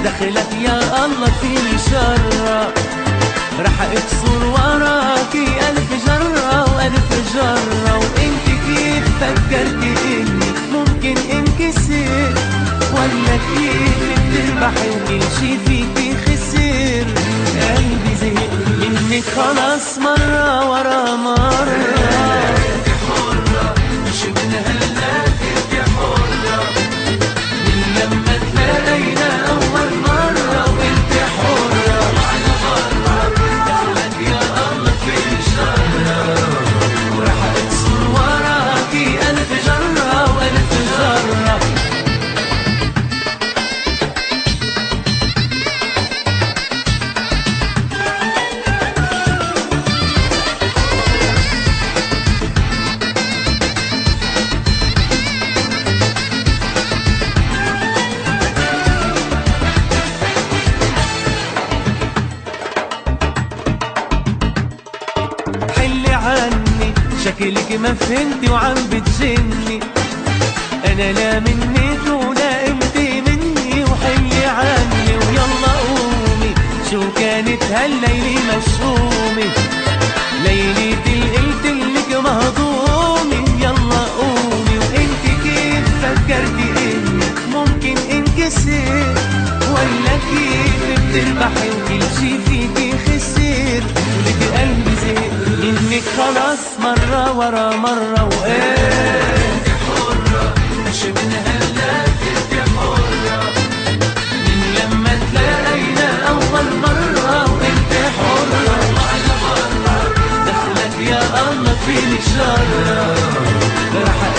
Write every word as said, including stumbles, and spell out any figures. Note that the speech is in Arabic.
دخلك يا الله فيني شرة، رح اكسر وراكي ألف جرة وألف جرة. وانت كيف فكرتي اني ممكن انكسر، ولا كيف بتربحي وكل شي فيكي خسر؟ قلبي زهق منك خلاص مرة ورا مرة. انت حرة مش من هلا انت حرة، من لما تلاقينا أول مرة وانت حرة. على برا دخلك يا الله فيني شرة، ورح اكسر وراكي ألف جرة وألف جرة. حلي عني شكلك ما فهمتي وعم بتجني، انا لا منك ولا انت مني. وحلي عني ويلا قومي، شو كانت هالليلة مشؤومة، ليلة اللي قلتلك مهضومة. يلا قومي وانت كيف فكرتي اني ممكن انكسر، ولا كيف بتربحي وكل شي فيكي خسر؟ ولك قلبي زهق انك خلاص مرة ورا مرة. وايه انت حرة مش من هلا انت حرة، من لما تلاقينا اول مرة وانت حرة. على برا دخلك يا الله فيني شرة، رح